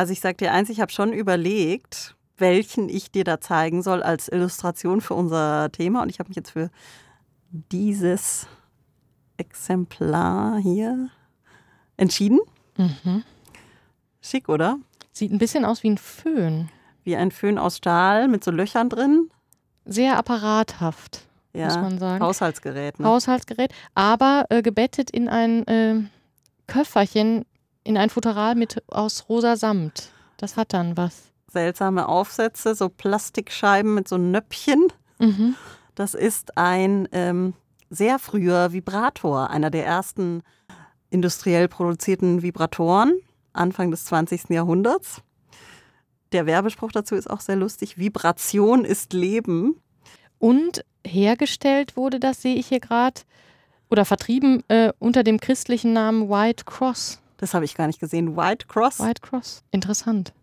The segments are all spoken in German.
Also ich sag dir eins, ich habe schon überlegt, welchen ich dir da zeigen soll als Illustration für unser Thema. Und ich habe mich jetzt für dieses Exemplar hier entschieden. Mhm. Schick, oder? Sieht ein bisschen aus wie ein Föhn. Wie ein Föhn aus Stahl mit so Löchern drin. Sehr apparathaft, muss man sagen. Haushaltsgerät. Ne? Haushaltsgerät, aber gebettet in ein Köfferchen, in ein Futteral aus rosa Samt. Das hat dann was. Seltsame Aufsätze, so Plastikscheiben mit so Nöppchen. Mhm. Das ist ein sehr früher Vibrator, einer der ersten industriell produzierten Vibratoren, Anfang des 20. Jahrhunderts. Der Werbespruch dazu ist auch sehr lustig. Vibration ist Leben. Und hergestellt wurde, das sehe ich hier gerade, oder vertrieben unter dem christlichen Namen White Cross. Das habe ich gar nicht gesehen. White Cross? White Cross. Interessant.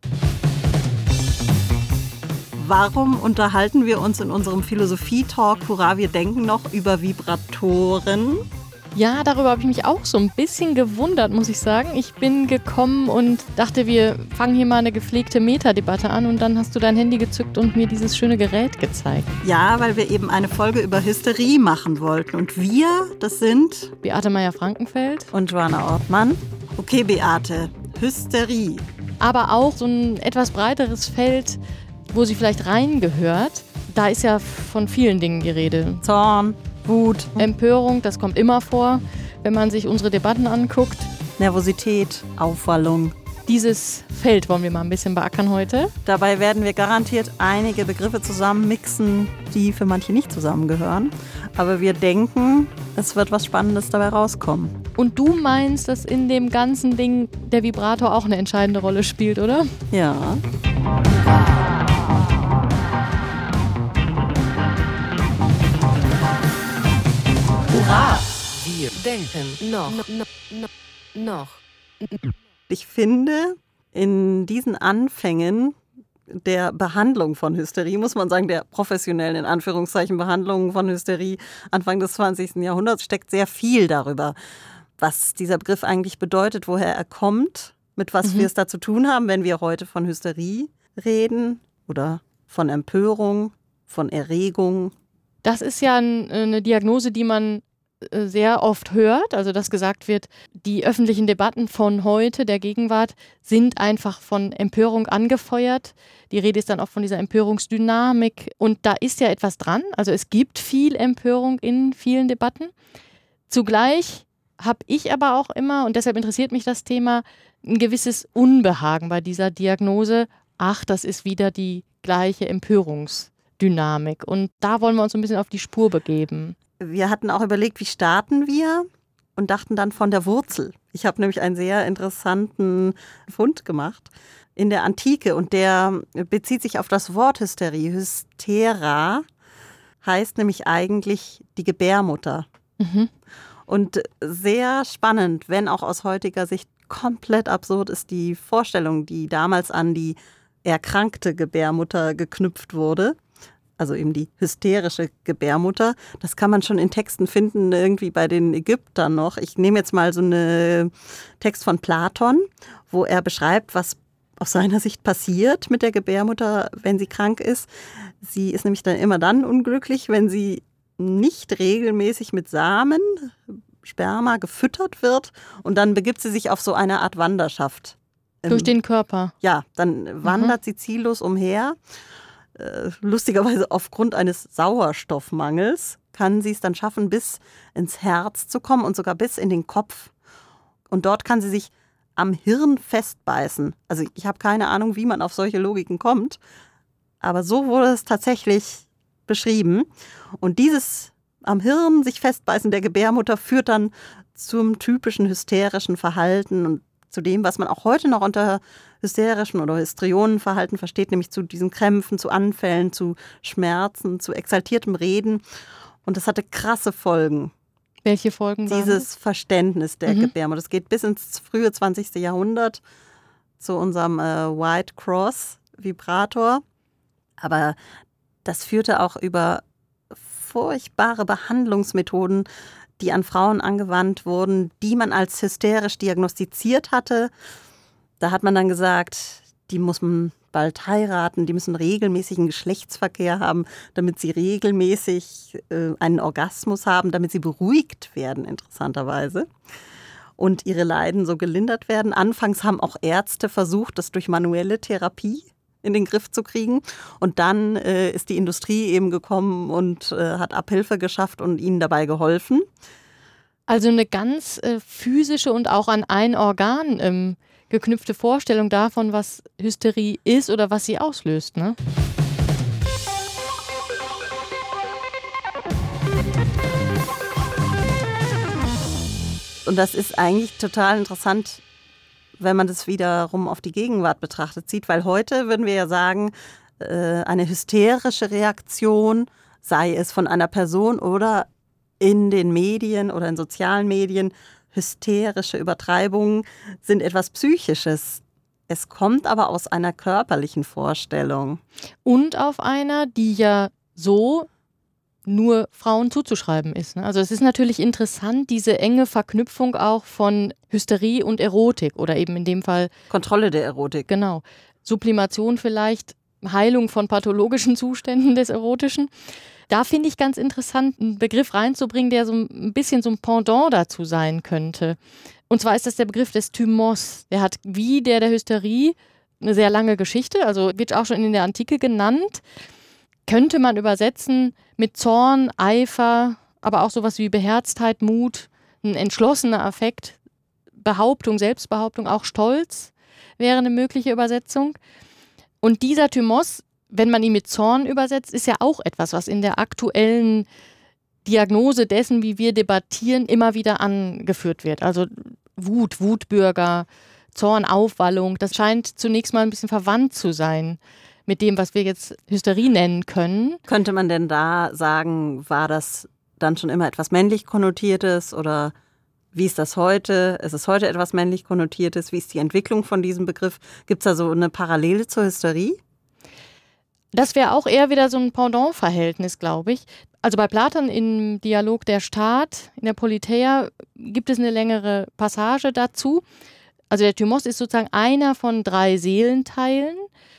Warum unterhalten wir uns in unserem Philosophie-Talk, hurra, wir denken noch, über Vibratoren? Ja, darüber habe ich mich auch so ein bisschen gewundert, muss ich sagen. Ich bin gekommen und dachte, wir fangen hier mal eine gepflegte Metadebatte an und dann hast du dein Handy gezückt und mir dieses schöne Gerät gezeigt. Ja, weil wir eben eine Folge über Hysterie machen wollten. Und wir, das sind Beate Meyer-Frankenfeld und Joanna Ortmann. Okay, Beate, Hysterie. Aber auch so ein etwas breiteres Feld, wo sie vielleicht reingehört. Da ist ja von vielen Dingen die Rede. Zorn, Wut, Empörung, das kommt immer vor, wenn man sich unsere Debatten anguckt. Nervosität, Aufwallung. Dieses Feld wollen wir mal ein bisschen beackern heute. Dabei werden wir garantiert einige Begriffe zusammenmixen, die für manche nicht zusammengehören. Aber wir denken, es wird was Spannendes dabei rauskommen. Und du meinst, dass in dem ganzen Ding der Vibrator auch eine entscheidende Rolle spielt, oder? Ja. Hurra! Wir denken noch. Ich finde, in diesen Anfängen der Behandlung von Hysterie, muss man sagen, der professionellen, in Anführungszeichen, Behandlung von Hysterie Anfang des 20. Jahrhunderts steckt sehr viel darüber, was dieser Begriff eigentlich bedeutet, woher er kommt, mit was wir es da zu tun haben, wenn wir heute von Hysterie reden oder von Empörung, von Erregung. Das ist ja eine Diagnose, die man sehr oft hört, also dass gesagt wird, die öffentlichen Debatten von heute, der Gegenwart, sind einfach von Empörung angefeuert. Die Rede ist dann auch von dieser Empörungsdynamik und da ist ja etwas dran, also es gibt viel Empörung in vielen Debatten. Zugleich habe ich aber auch immer, und deshalb interessiert mich das Thema, ein gewisses Unbehagen bei dieser Diagnose. Ach, das ist wieder die gleiche Empörungsdynamik und da wollen wir uns ein bisschen auf die Spur begeben. Wir hatten auch überlegt, wie starten wir und dachten dann von der Wurzel. Ich habe nämlich einen sehr interessanten Fund gemacht in der Antike und der bezieht sich auf das Wort Hysterie. Hystera heißt nämlich eigentlich die Gebärmutter. Mhm. Und sehr spannend, wenn auch aus heutiger Sicht komplett absurd ist die Vorstellung, die damals an die erkrankte Gebärmutter geknüpft wurde. Also eben die hysterische Gebärmutter. Das kann man schon in Texten finden, irgendwie bei den Ägyptern noch. Ich nehme jetzt mal so einen Text von Platon, wo er beschreibt, was aus seiner Sicht passiert mit der Gebärmutter, wenn sie krank ist. Sie ist nämlich dann immer dann unglücklich, wenn sie nicht regelmäßig mit Samen, Sperma gefüttert wird. Und dann begibt sie sich auf so eine Art Wanderschaft. Durch den Körper? Ja, dann wandert sie ziellos umher. Lustigerweise aufgrund eines Sauerstoffmangels kann sie es dann schaffen, bis ins Herz zu kommen und sogar bis in den Kopf. Und dort kann sie sich am Hirn festbeißen. Also ich habe keine Ahnung, wie man auf solche Logiken kommt, aber so wurde es tatsächlich beschrieben. Und dieses am Hirn sich festbeißen der Gebärmutter führt dann zum typischen hysterischen Verhalten und zu dem, was man auch heute noch unter hysterischen oder Histrionenverhalten versteht, nämlich zu diesen Krämpfen, zu Anfällen, zu Schmerzen, zu exaltiertem Reden. Und das hatte krasse Folgen. Welche Folgen waren Dieses Verständnis der Gebärmutter. Das geht bis ins frühe 20. Jahrhundert zu unserem White Cross Vibrator. Aber das führte auch über furchtbare Behandlungsmethoden, die an Frauen angewandt wurden, die man als hysterisch diagnostiziert hatte. Da hat man dann gesagt, die muss man bald heiraten, die müssen regelmäßigen Geschlechtsverkehr haben, damit sie regelmäßig einen Orgasmus haben, damit sie beruhigt werden, interessanterweise. Und ihre Leiden so gelindert werden. Anfangs haben auch Ärzte versucht, das durch manuelle Therapie in den Griff zu kriegen. Und dann ist die Industrie eben gekommen und hat Abhilfe geschafft und ihnen dabei geholfen. Also eine ganz physische und auch an ein Organ geknüpfte Vorstellung davon, was Hysterie ist oder was sie auslöst, ne? Und das ist eigentlich total interessant, wenn man das wiederum auf die Gegenwart betrachtet sieht, weil heute würden wir ja sagen, eine hysterische Reaktion, sei es von einer Person oder in den Medien oder in sozialen Medien, hysterische Übertreibungen sind etwas Psychisches. Es kommt aber aus einer körperlichen Vorstellung. Und auf einer, die ja so nur Frauen zuzuschreiben ist. Ne? Also es ist natürlich interessant, diese enge Verknüpfung auch von Hysterie und Erotik oder eben in dem Fall Kontrolle der Erotik. Genau. Sublimation vielleicht, Heilung von pathologischen Zuständen des Erotischen. Da finde ich ganz interessant, einen Begriff reinzubringen, der so ein bisschen so ein Pendant dazu sein könnte. Und zwar ist das der Begriff des Thymos. Der hat wie der Hysterie eine sehr lange Geschichte, also wird auch schon in der Antike genannt. Könnte man übersetzen mit Zorn, Eifer, aber auch sowas wie Beherztheit, Mut, ein entschlossener Affekt, Behauptung, Selbstbehauptung, auch Stolz wäre eine mögliche Übersetzung. Und dieser Thymos, wenn man ihn mit Zorn übersetzt, ist ja auch etwas, was in der aktuellen Diagnose dessen, wie wir debattieren, immer wieder angeführt wird. Also Wut, Wutbürger, Zorn, Aufwallung, das scheint zunächst mal ein bisschen verwandt zu sein mit dem, was wir jetzt Hysterie nennen können. Könnte man denn da sagen, war das dann schon immer etwas männlich Konnotiertes oder wie ist das heute? Ist es heute etwas männlich Konnotiertes? Wie ist die Entwicklung von diesem Begriff? Gibt es da so eine Parallele zur Hysterie? Das wäre auch eher wieder so ein Pendant-Verhältnis, glaube ich. Also bei Platon im Dialog der Staat, in der Politeia, gibt es eine längere Passage dazu. Also der Thymos ist sozusagen einer von 3 Seelenteilen.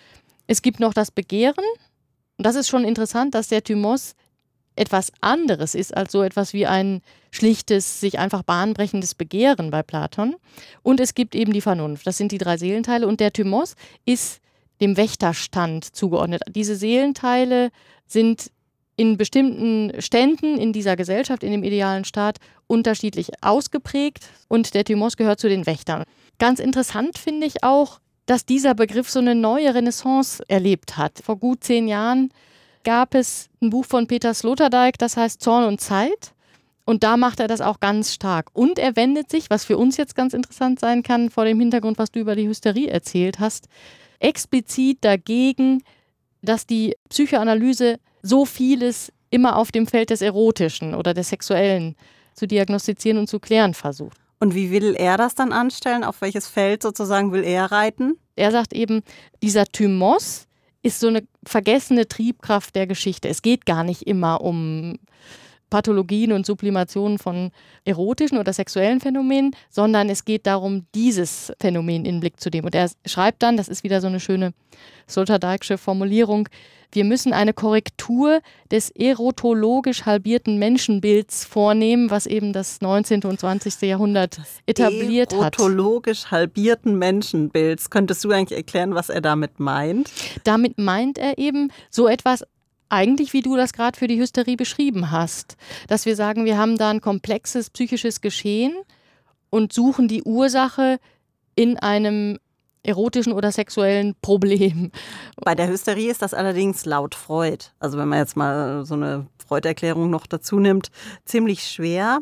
Es gibt noch das Begehren. Und das ist schon interessant, dass der Thymos etwas anderes ist als so etwas wie ein schlichtes, sich einfach bahnbrechendes Begehren bei Platon. Und es gibt eben die Vernunft. Das sind die 3 Seelenteile. Und der Thymos ist dem Wächterstand zugeordnet. Diese Seelenteile sind in bestimmten Ständen in dieser Gesellschaft, in dem idealen Staat, unterschiedlich ausgeprägt. Und der Thymos gehört zu den Wächtern. Ganz interessant finde ich auch, dass dieser Begriff so eine neue Renaissance erlebt hat. Vor gut 10 Jahren gab es ein Buch von Peter Sloterdijk, das heißt Zorn und Zeit. Und da macht er das auch ganz stark. Und er wendet sich, was für uns jetzt ganz interessant sein kann, vor dem Hintergrund, was du über die Hysterie erzählt hast, explizit dagegen, dass die Psychoanalyse so vieles immer auf dem Feld des Erotischen oder des Sexuellen zu diagnostizieren und zu klären versucht. Und wie will er das dann anstellen? Auf welches Feld sozusagen will er reiten? Er sagt eben, dieser Thymos ist so eine vergessene Triebkraft der Geschichte. Es geht gar nicht immer um Pathologien und Sublimationen von erotischen oder sexuellen Phänomenen, sondern es geht darum, dieses Phänomen in den Blick zu nehmen. Und er schreibt dann, das ist wieder so eine schöne Sloterdijksche Formulierung, wir müssen eine Korrektur des erotologisch halbierten Menschenbilds vornehmen, was eben das 19. und 20. Jahrhundert etabliert hat. Erotologisch halbierten Menschenbilds. Könntest du eigentlich erklären, was er damit meint? Damit meint er eben so etwas, eigentlich wie du das gerade für die Hysterie beschrieben hast. Dass wir sagen, wir haben da ein komplexes psychisches Geschehen und suchen die Ursache in einem erotischen oder sexuellen Problem. Bei der Hysterie ist das allerdings laut Freud, also wenn man jetzt mal so eine Freud-Erklärung noch dazu nimmt, ziemlich schwer,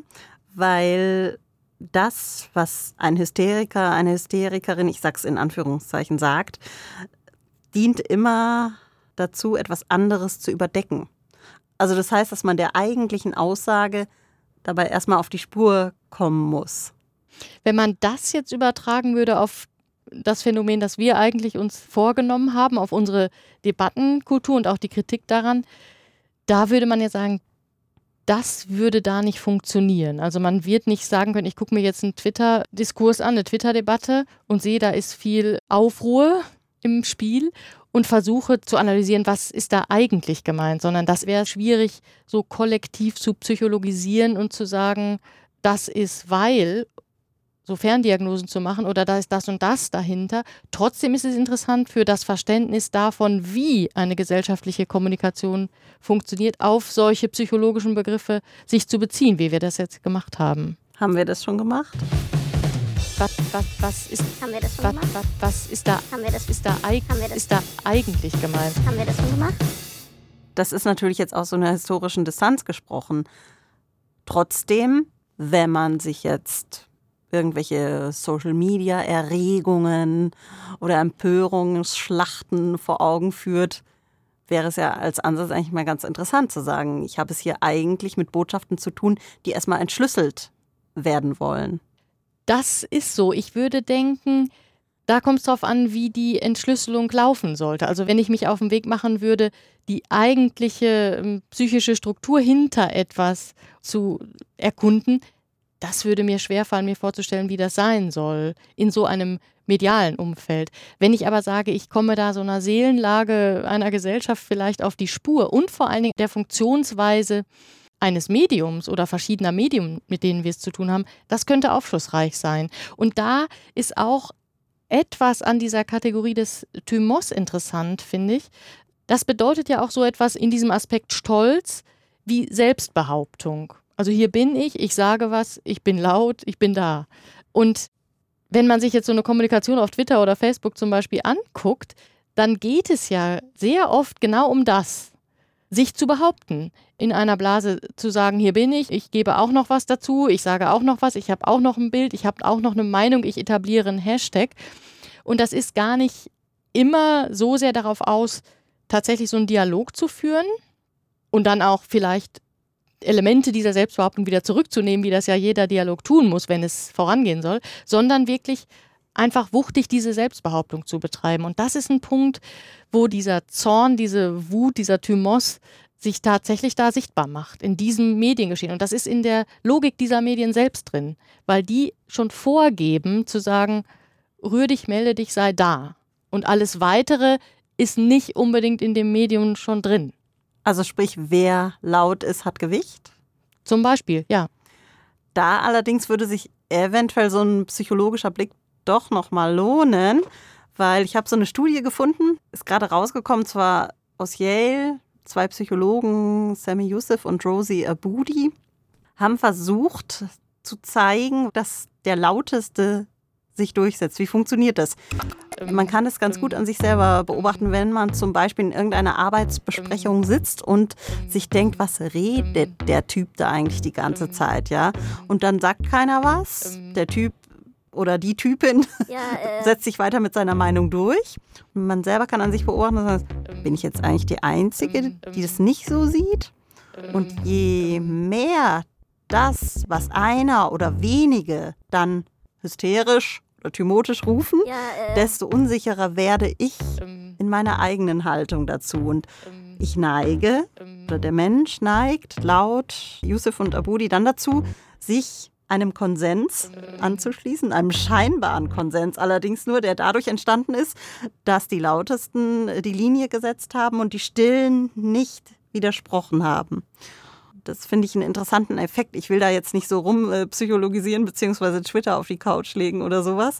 weil das, was ein Hysteriker, eine Hysterikerin, ich sag's in Anführungszeichen, sagt, dient immer dazu, etwas anderes zu überdecken. Also das heißt, dass man der eigentlichen Aussage dabei erstmal auf die Spur kommen muss. Wenn man das jetzt übertragen würde auf das Phänomen, das wir eigentlich uns vorgenommen haben, auf unsere Debattenkultur und auch die Kritik daran, da würde man ja sagen, das würde da nicht funktionieren. Also man wird nicht sagen können, ich gucke mir jetzt einen Twitter-Diskurs an, eine Twitter-Debatte und sehe, da ist viel Aufruhr im Spiel und versuche zu analysieren, was ist da eigentlich gemeint, sondern das wäre schwierig, so kollektiv zu psychologisieren und zu sagen, das ist weil, so Ferndiagnosen zu machen oder da ist das und das dahinter. Trotzdem ist es interessant für das Verständnis davon, wie eine gesellschaftliche Kommunikation funktioniert, auf solche psychologischen Begriffe sich zu beziehen, wie wir das jetzt gemacht haben. Haben wir das schon gemacht? Was ist, Haben wir das schon gemacht? was ist da, Haben wir das, ist da eigentlich gemeint? haben wir das schon gemacht? Das ist natürlich jetzt aus so einer historischen Distanz gesprochen. Trotzdem, wenn man sich jetzt irgendwelche Social-Media-Erregungen oder Empörungsschlachten vor Augen führt, wäre es ja als Ansatz eigentlich mal ganz interessant zu sagen, ich habe es hier eigentlich mit Botschaften zu tun, die erstmal entschlüsselt werden wollen. Das ist so. Ich würde denken, da kommt es darauf an, wie die Entschlüsselung laufen sollte. Also wenn ich mich auf den Weg machen würde, die eigentliche psychische Struktur hinter etwas zu erkunden, das würde mir schwerfallen, mir vorzustellen, wie das sein soll in so einem medialen Umfeld. Wenn ich aber sage, ich komme da so einer Seelenlage einer Gesellschaft vielleicht auf die Spur und vor allen Dingen der Funktionsweise eines Mediums oder verschiedener Medien, mit denen wir es zu tun haben, das könnte aufschlussreich sein. Und da ist auch etwas an dieser Kategorie des Thymos interessant, finde ich. Das bedeutet ja auch so etwas in diesem Aspekt Stolz wie Selbstbehauptung. Also hier bin ich sage was, ich bin laut, ich bin da. Und wenn man sich jetzt so eine Kommunikation auf Twitter oder Facebook zum Beispiel anguckt, dann geht es ja sehr oft genau um das. Sich zu behaupten, in einer Blase zu sagen, hier bin ich gebe auch noch was dazu, ich sage auch noch was, ich habe auch noch ein Bild, ich habe auch noch eine Meinung, ich etabliere einen Hashtag. Und das ist gar nicht immer so sehr darauf aus, tatsächlich so einen Dialog zu führen und dann auch vielleicht Elemente dieser Selbstbehauptung wieder zurückzunehmen, wie das ja jeder Dialog tun muss, wenn es vorangehen soll, sondern wirklich einfach wuchtig diese Selbstbehauptung zu betreiben. Und das ist ein Punkt, wo dieser Zorn, diese Wut, dieser Thymos sich tatsächlich da sichtbar macht, in diesem Mediengeschehen. Und das ist in der Logik dieser Medien selbst drin, weil die schon vorgeben zu sagen, rühr dich, melde dich, sei da. Und alles Weitere ist nicht unbedingt in dem Medium schon drin. Also sprich, wer laut ist, hat Gewicht. Zum Beispiel, ja. Da allerdings würde sich eventuell so ein psychologischer Blick doch nochmal lohnen, weil ich habe so eine Studie gefunden, ist gerade rausgekommen, zwar aus Yale, 2 Psychologen, Sami Yusuf und Rosie Aboudi, haben versucht zu zeigen, dass der Lauteste sich durchsetzt. Wie funktioniert das? Man kann es ganz gut an sich selber beobachten, wenn man zum Beispiel in irgendeiner Arbeitsbesprechung sitzt und sich denkt, was redet der Typ da eigentlich die ganze Zeit, ja? Und dann sagt keiner was, der Typ oder die Typin setzt sich weiter mit seiner Meinung durch. Und man selber kann an sich beobachten, und sagt, bin ich jetzt eigentlich die Einzige, die das nicht so sieht? Und je mehr das, was einer oder wenige dann hysterisch oder thymotisch rufen, desto unsicherer werde ich in meiner eigenen Haltung dazu. Und ich neige, oder der Mensch neigt, laut Yusuf und Aboudi, dann dazu, sich einem Konsens anzuschließen, einem scheinbaren Konsens allerdings nur, der dadurch entstanden ist, dass die Lautesten die Linie gesetzt haben und die Stillen nicht widersprochen haben. Das finde ich einen interessanten Effekt. Ich will da jetzt nicht so rumpsychologisieren beziehungsweise Twitter auf die Couch legen oder sowas.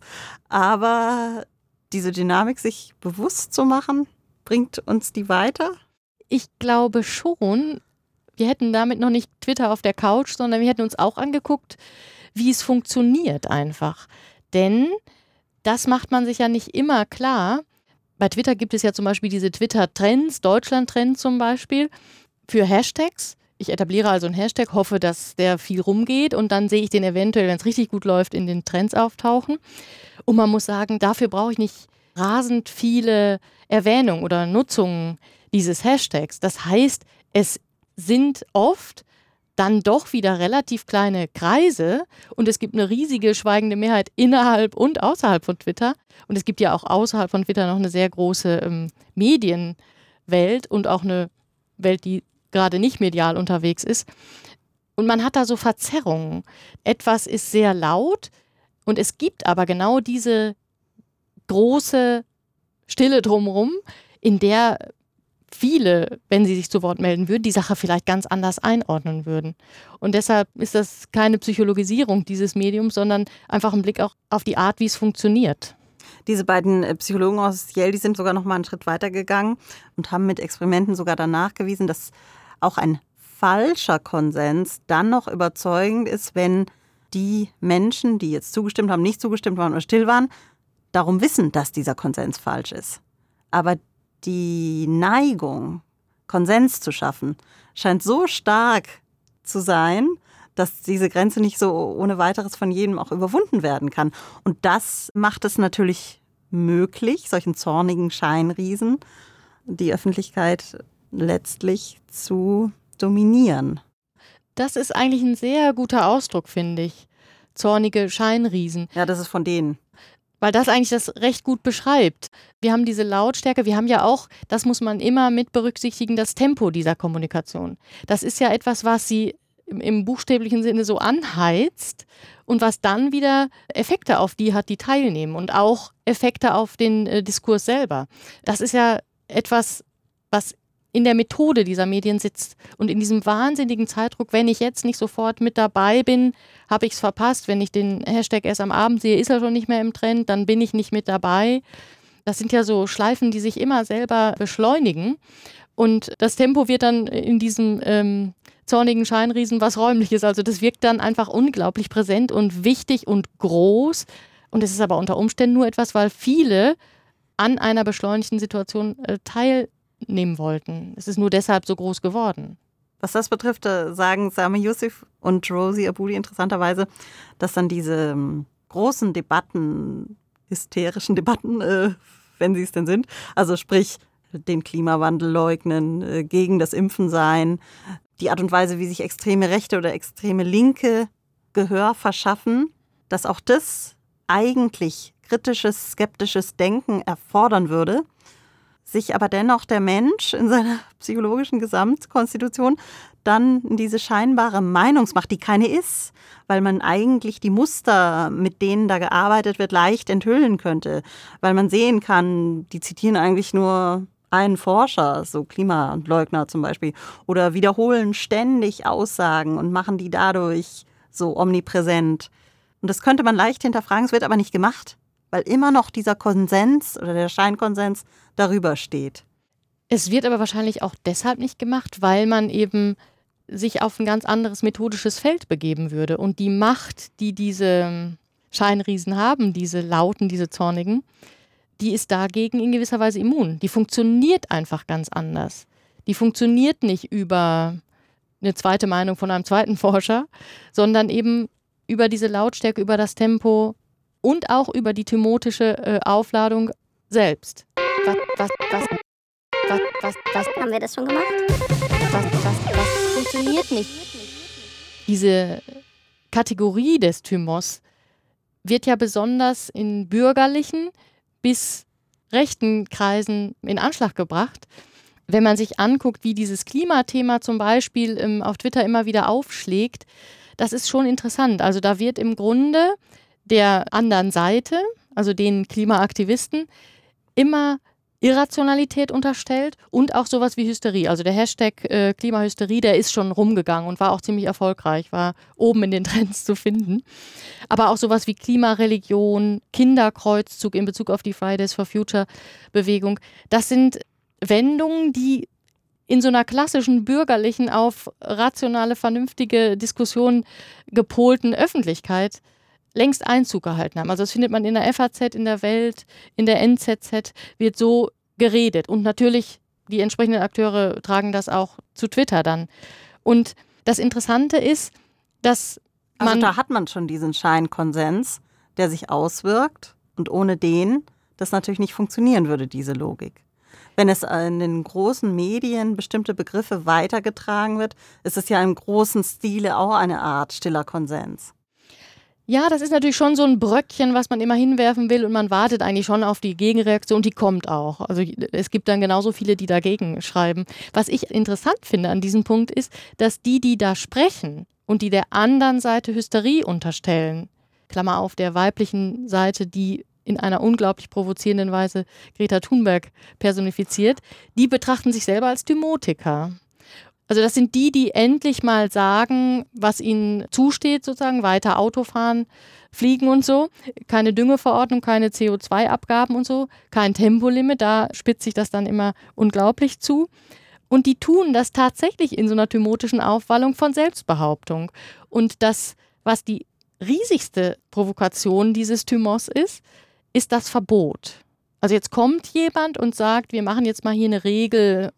Aber diese Dynamik sich bewusst zu machen, bringt uns die weiter? Ich glaube schon. Wir hätten damit noch nicht Twitter auf der Couch, sondern wir hätten uns auch angeguckt, wie es funktioniert einfach. Denn das macht man sich ja nicht immer klar. Bei Twitter gibt es ja zum Beispiel diese Twitter-Trends, Deutschland-Trend zum Beispiel, für Hashtags. Ich etabliere also einen Hashtag, hoffe, dass der viel rumgeht und dann sehe ich den eventuell, wenn es richtig gut läuft, in den Trends auftauchen. Und man muss sagen, dafür brauche ich nicht rasend viele Erwähnungen oder Nutzungen dieses Hashtags. Das heißt, es sind oft dann doch wieder relativ kleine Kreise und es gibt eine riesige schweigende Mehrheit innerhalb und außerhalb von Twitter. Und es gibt ja auch außerhalb von Twitter noch eine sehr große Medienwelt und auch eine Welt, die gerade nicht medial unterwegs ist. Und man hat da so Verzerrungen. Etwas ist sehr laut und es gibt aber genau diese große Stille drumherum, in der viele, wenn sie sich zu Wort melden würden, die Sache vielleicht ganz anders einordnen würden. Und deshalb ist das keine Psychologisierung dieses Mediums, sondern einfach ein Blick auch auf die Art, wie es funktioniert. Diese beiden Psychologen aus Yale, die sind sogar noch mal einen Schritt weiter gegangen und haben mit Experimenten sogar dann nachgewiesen, dass auch ein falscher Konsens dann noch überzeugend ist, wenn die Menschen, die jetzt zugestimmt haben, nicht zugestimmt waren oder still waren, darum wissen, dass dieser Konsens falsch ist. Aber die Neigung, Konsens zu schaffen, scheint so stark zu sein, dass diese Grenze nicht so ohne weiteres von jedem auch überwunden werden kann. Und das macht es natürlich möglich, solchen zornigen Scheinriesen die Öffentlichkeit letztlich zu dominieren. Das ist eigentlich ein sehr guter Ausdruck, finde ich. Zornige Scheinriesen. Ja, das ist von denen. Weil das eigentlich das recht gut beschreibt. Wir haben diese Lautstärke, wir haben ja auch, das muss man immer mit berücksichtigen, das Tempo dieser Kommunikation. Das ist ja etwas, was sie im buchstäblichen Sinne so anheizt und was dann wieder Effekte auf die hat, die teilnehmen und auch Effekte auf den Diskurs selber. Das ist ja etwas, was in der Methode dieser Medien sitzt und in diesem wahnsinnigen Zeitdruck, wenn ich jetzt nicht sofort mit dabei bin, habe ich es verpasst. Wenn ich den Hashtag erst am Abend sehe, ist er schon nicht mehr im Trend, dann bin ich nicht mit dabei. Das sind ja so Schleifen, die sich immer selber beschleunigen und das Tempo wird dann in diesem zornigen Scheinriesen was Räumliches. Also das wirkt dann einfach unglaublich präsent und wichtig und groß und es ist aber unter Umständen nur etwas, weil viele an einer beschleunigten Situation teilnehmen wollten. Es ist nur deshalb so groß geworden. Was das betrifft, sagen Sami Yusuf und Rosie Aboudi interessanterweise, dass dann diese großen Debatten, hysterischen Debatten, wenn sie es denn sind, also sprich den Klimawandel leugnen, gegen das Impfen sein, die Art und Weise, wie sich extreme Rechte oder extreme Linke Gehör verschaffen, dass auch das eigentlich kritisches, skeptisches Denken erfordern würde, sich aber dennoch der Mensch in seiner psychologischen Gesamtkonstitution dann in diese scheinbare Meinungsmacht, die keine ist, weil man eigentlich die Muster, mit denen da gearbeitet wird, leicht enthüllen könnte, weil man sehen kann, die zitieren eigentlich nur einen Forscher, so Klimaleugner zum Beispiel, oder wiederholen ständig Aussagen und machen die dadurch so omnipräsent. Und das könnte man leicht hinterfragen, es wird aber nicht gemacht, weil immer noch dieser Konsens oder der Scheinkonsens darüber steht. Es wird aber wahrscheinlich auch deshalb nicht gemacht, weil man eben sich auf ein ganz anderes methodisches Feld begeben würde. Und die Macht, die diese Scheinriesen haben, diese Lauten, diese Zornigen, die ist dagegen in gewisser Weise immun. Die funktioniert einfach ganz anders. Die funktioniert nicht über eine zweite Meinung von einem zweiten Forscher, sondern eben über diese Lautstärke, über das Tempo und auch über die thymotische Aufladung selbst. Was haben wir das schon gemacht? Was funktioniert nicht? Diese Kategorie des Thymos wird ja besonders in bürgerlichen bis rechten Kreisen in Anschlag gebracht. Wenn man sich anguckt, wie dieses Klimathema zum Beispiel auf Twitter immer wieder aufschlägt, das ist schon interessant. Also da wird im Grunde der anderen Seite, also den Klimaaktivisten, immer Irrationalität unterstellt und auch sowas wie Hysterie. Also der Hashtag Klimahysterie, der ist schon rumgegangen und war auch ziemlich erfolgreich, war oben in den Trends zu finden. Aber auch sowas wie Klimareligion, Kinderkreuzzug in Bezug auf die Fridays for Future Bewegung, das sind Wendungen, die in so einer klassischen bürgerlichen, auf rationale, vernünftige Diskussion gepolten Öffentlichkeit längst Einzug gehalten haben. Also das findet man in der FAZ, in der Welt, in der NZZ, wird so geredet. Und natürlich, die entsprechenden Akteure tragen das auch zu Twitter dann. Und das Interessante ist, dass man... Also da hat man schon diesen Scheinkonsens, der sich auswirkt und ohne den das natürlich nicht funktionieren würde, diese Logik. Wenn es in den großen Medien bestimmte Begriffe weitergetragen wird, ist es ja im großen Stile auch eine Art stiller Konsens. Ja, das ist natürlich schon so ein Bröckchen, was man immer hinwerfen will und man wartet eigentlich schon auf die Gegenreaktion, die kommt auch. Also es gibt dann genauso viele, die dagegen schreiben. Was ich interessant finde an diesem Punkt ist, dass die da sprechen und die der anderen Seite Hysterie unterstellen, Klammer auf, der weiblichen Seite, die in einer unglaublich provozierenden Weise Greta Thunberg personifiziert, die betrachten sich selber als Thymotiker. Also das sind die endlich mal sagen, was ihnen zusteht, sozusagen, weiter Auto fahren, fliegen und so. Keine Düngeverordnung, keine CO2-Abgaben und so, kein Tempolimit, da spitzt sich das dann immer unglaublich zu. Und die tun das tatsächlich in so einer thymotischen Aufwallung von Selbstbehauptung. Und das, was die riesigste Provokation dieses Thymos ist das Verbot. Also jetzt kommt jemand und sagt, wir machen jetzt mal hier eine Regel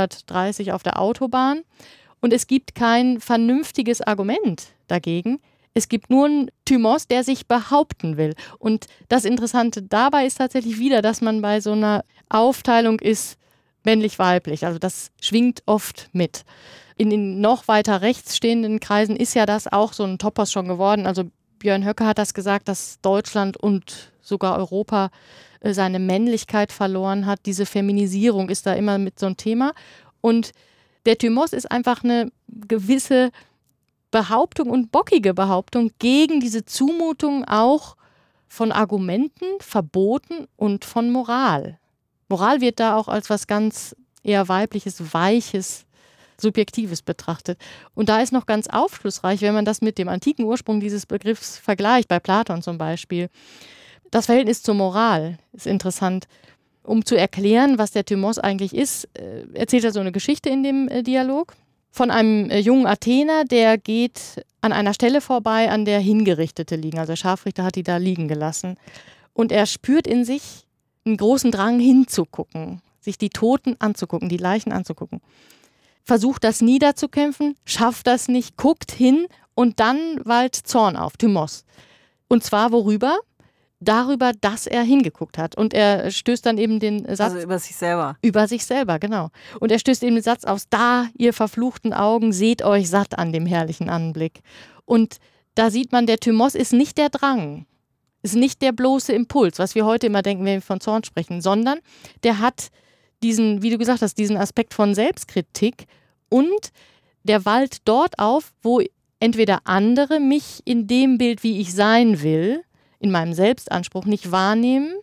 130 auf der Autobahn und es gibt kein vernünftiges Argument dagegen. Es gibt nur einen Thymos, der sich behaupten will. Und das Interessante dabei ist tatsächlich wieder, dass man bei so einer Aufteilung ist männlich-weiblich. Also das schwingt oft mit. In den noch weiter rechts stehenden Kreisen ist ja das auch so ein Topos schon geworden. Also Björn Höcke hat das gesagt, dass Deutschland und sogar Europa seine Männlichkeit verloren hat. Diese Feminisierung ist da immer mit so ein Thema. Und der Thymos ist einfach eine gewisse Behauptung und bockige Behauptung gegen diese Zumutung auch von Argumenten, Verboten und von Moral. Moral wird da auch als was ganz eher weibliches, weiches, Subjektives betrachtet. Und da ist noch ganz aufschlussreich, wenn man das mit dem antiken Ursprung dieses Begriffs vergleicht, bei Platon zum Beispiel. Das Verhältnis zur Moral ist interessant. Um zu erklären, was der Thymos eigentlich ist, erzählt er so eine Geschichte in dem Dialog von einem jungen Athener, der geht an einer Stelle vorbei, an der Hingerichtete liegen. Also der Scharfrichter hat die da liegen gelassen. Und er spürt in sich einen großen Drang hinzugucken, sich die Toten anzugucken, die Leichen anzugucken. Versucht das niederzukämpfen, schafft das nicht, guckt hin und dann wallt Zorn auf, Thymos. Und zwar worüber? Darüber, dass er hingeguckt hat. Und er stößt dann eben den Satz... Also über sich selber. Über sich selber, genau. Und er stößt eben den Satz aus, da, ihr verfluchten Augen, seht euch satt an dem herrlichen Anblick. Und da sieht man, der Thymos ist nicht der Drang, ist nicht der bloße Impuls, was wir heute immer denken, wenn wir von Zorn sprechen, sondern der hat diesen, wie du gesagt hast, diesen Aspekt von Selbstkritik und der wallt dort auf, wo entweder andere mich in dem Bild, wie ich sein will, in meinem Selbstanspruch nicht wahrnehmen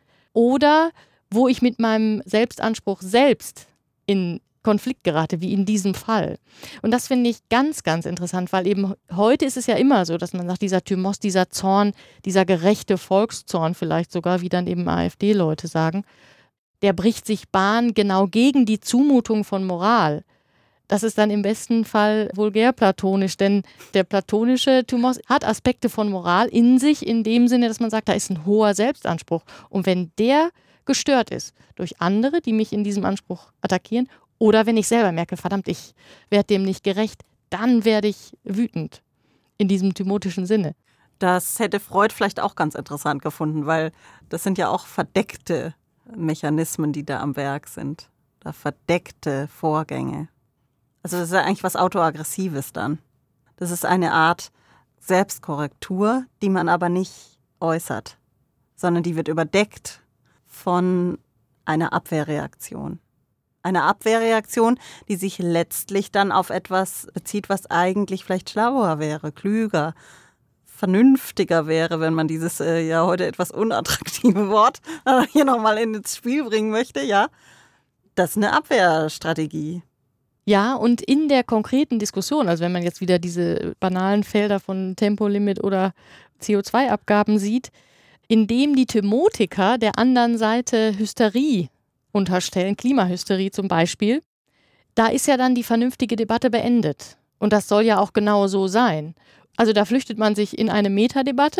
oder wo ich mit meinem Selbstanspruch selbst in Konflikt gerate, wie in diesem Fall. Und das finde ich ganz, ganz interessant, weil eben heute ist es ja immer so, dass man sagt, dieser Thymos, dieser Zorn, dieser gerechte Volkszorn vielleicht sogar, wie dann eben AfD-Leute sagen, der bricht sich Bahn genau gegen die Zumutung von Moral. Das ist dann im besten Fall vulgär-platonisch, denn der platonische Thymos hat Aspekte von Moral in sich, in dem Sinne, dass man sagt, da ist ein hoher Selbstanspruch. Und wenn der gestört ist durch andere, die mich in diesem Anspruch attackieren, oder wenn ich selber merke, verdammt, ich werde dem nicht gerecht, dann werde ich wütend in diesem thymotischen Sinne. Das hätte Freud vielleicht auch ganz interessant gefunden, weil das sind ja auch verdeckte Mechanismen, die da am Werk sind. Da verdeckte Vorgänge. Also das ist ja eigentlich was Autoaggressives dann. Das ist eine Art Selbstkorrektur, die man aber nicht äußert, sondern die wird überdeckt von einer Abwehrreaktion. Eine Abwehrreaktion, die sich letztlich dann auf etwas bezieht, was eigentlich vielleicht schlauer wäre, klüger, vernünftiger wäre, wenn man dieses ja heute etwas unattraktive Wort hier nochmal ins Spiel bringen möchte. Ja, das ist eine Abwehrstrategie. Ja, und in der konkreten Diskussion, also wenn man jetzt wieder diese banalen Felder von Tempolimit oder CO2-Abgaben sieht, indem die Thymotiker der anderen Seite Hysterie unterstellen, Klimahysterie zum Beispiel, da ist ja dann die vernünftige Debatte beendet. Und das soll ja auch genau so sein. Also da flüchtet man sich in eine Metadebatte,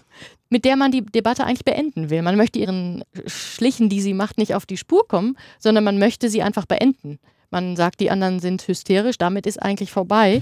mit der man die Debatte eigentlich beenden will. Man möchte ihren Schlichen, die sie macht, nicht auf die Spur kommen, sondern man möchte sie einfach beenden. Man sagt, die anderen sind hysterisch, damit ist eigentlich vorbei.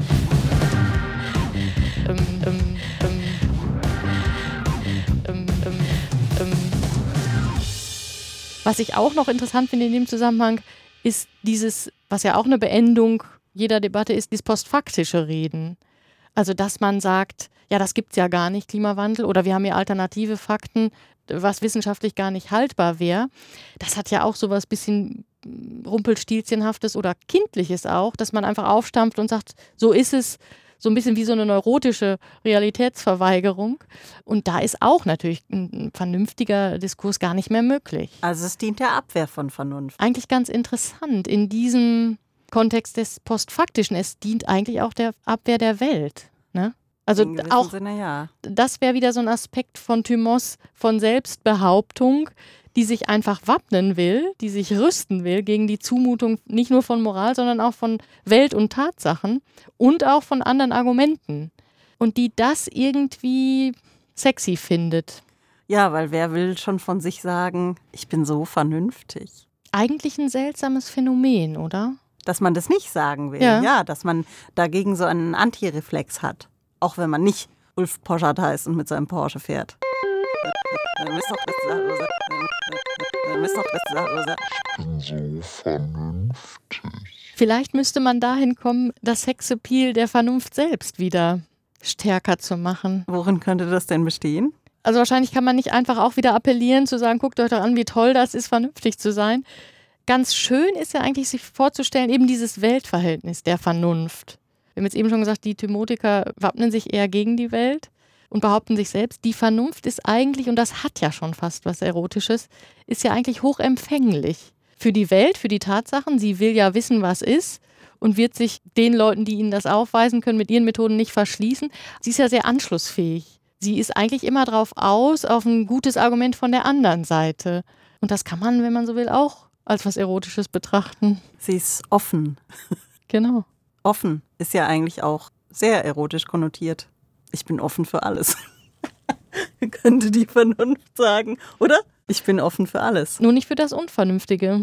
Was ich auch noch interessant finde in dem Zusammenhang, ist dieses, was ja auch eine Beendung jeder Debatte ist, dieses postfaktische Reden. Also, dass man sagt, ja, das gibt's ja gar nicht, Klimawandel, oder wir haben ja alternative Fakten, was wissenschaftlich gar nicht haltbar wäre. Das hat ja auch sowas bisschen Rumpelstilzchenhaftes oder Kindliches auch, dass man einfach aufstampft und sagt, so ist es, so ein bisschen wie so eine neurotische Realitätsverweigerung. Und da ist auch natürlich ein vernünftiger Diskurs gar nicht mehr möglich. Also es dient der Abwehr von Vernunft. Eigentlich ganz interessant in diesem Kontext des Postfaktischen. Es dient eigentlich auch der Abwehr der Welt. Ne? Also In gewissem auch Sinne, ja. das wäre wieder so ein Aspekt von Thymos, von Selbstbehauptung, die sich einfach wappnen will, die sich rüsten will gegen die Zumutung nicht nur von Moral, sondern auch von Welt und Tatsachen und auch von anderen Argumenten. Und die das irgendwie sexy findet. Ja, weil wer will schon von sich sagen, ich bin so vernünftig? Eigentlich ein seltsames Phänomen, oder? Dass man das nicht sagen will. Ja. Ja, dass man dagegen so einen Antireflex hat. Auch wenn man nicht Ulf Poschardt heißt und mit seinem Porsche fährt. Vielleicht müsste man dahin kommen, das Sexappeal der Vernunft selbst wieder stärker zu machen. Worin könnte das denn bestehen? Also wahrscheinlich kann man nicht einfach auch wieder appellieren, zu sagen, guckt euch doch an, wie toll das ist, vernünftig zu sein. Ganz schön ist ja eigentlich, sich vorzustellen, eben dieses Weltverhältnis der Vernunft. Wir haben jetzt eben schon gesagt, die Thymotiker wappnen sich eher gegen die Welt und behaupten sich selbst. Die Vernunft ist eigentlich, und das hat ja schon fast was Erotisches, ist ja eigentlich hochempfänglich für die Welt, für die Tatsachen. Sie will ja wissen, was ist und wird sich den Leuten, die ihnen das aufweisen können, mit ihren Methoden nicht verschließen. Sie ist ja sehr anschlussfähig. Sie ist eigentlich immer drauf aus, auf ein gutes Argument von der anderen Seite. Und das kann man, wenn man so will, auch als was Erotisches betrachten. Sie ist offen. Genau. Offen ist ja eigentlich auch sehr erotisch konnotiert. Ich bin offen für alles. Könnte die Vernunft sagen, oder? Ich bin offen für alles. Nur nicht für das Unvernünftige.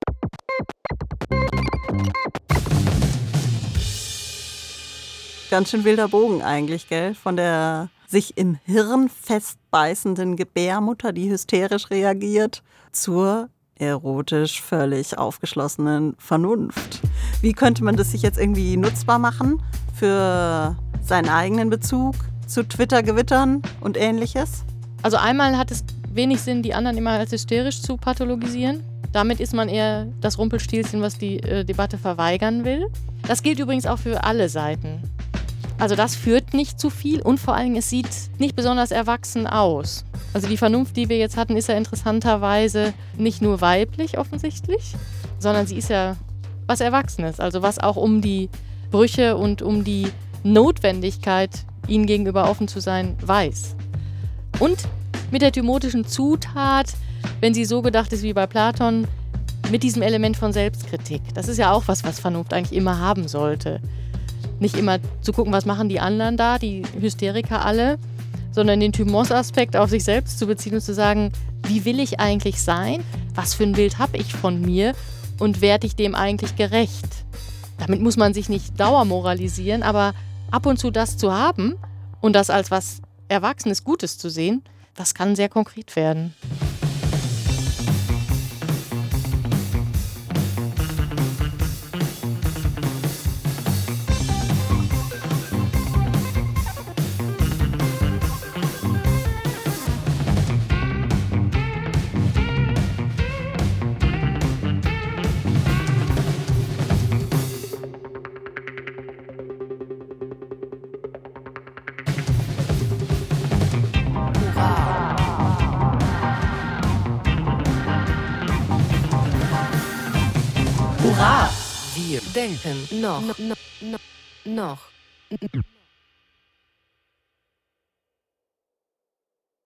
Ganz schön wilder Bogen eigentlich, gell? Von der sich im Hirn festbeißenden Gebärmutter, die hysterisch reagiert, zur erotisch völlig aufgeschlossenen Vernunft. Wie könnte man das sich jetzt irgendwie nutzbar machen für seinen eigenen Bezug zu Twitter-Gewittern und Ähnliches? Also einmal hat es wenig Sinn, die anderen immer als hysterisch zu pathologisieren. Damit ist man eher das Rumpelstilzchen, was die Debatte verweigern will. Das gilt übrigens auch für alle Seiten. Also das führt nicht zu viel und vor allen Dingen, es sieht nicht besonders erwachsen aus. Also die Vernunft, die wir jetzt hatten, ist ja interessanterweise nicht nur weiblich offensichtlich, sondern sie ist ja was Erwachsenes. Also was auch um die Brüche und um die Notwendigkeit, ihnen gegenüber offen zu sein, weiß. Und mit der thymotischen Zutat, wenn sie so gedacht ist wie bei Platon, mit diesem Element von Selbstkritik. Das ist ja auch was Vernunft eigentlich immer haben sollte. Nicht immer zu gucken, was machen die anderen da, die Hysteriker alle, sondern den Thymos-Aspekt auf sich selbst zu beziehen und zu sagen, wie will ich eigentlich sein? Was für ein Bild habe ich von mir? Und werde ich dem eigentlich gerecht? Damit muss man sich nicht dauermoralisieren, aber ab und zu das zu haben und das als was Erwachsenes, Gutes zu sehen, das kann sehr konkret werden. Wir denken noch.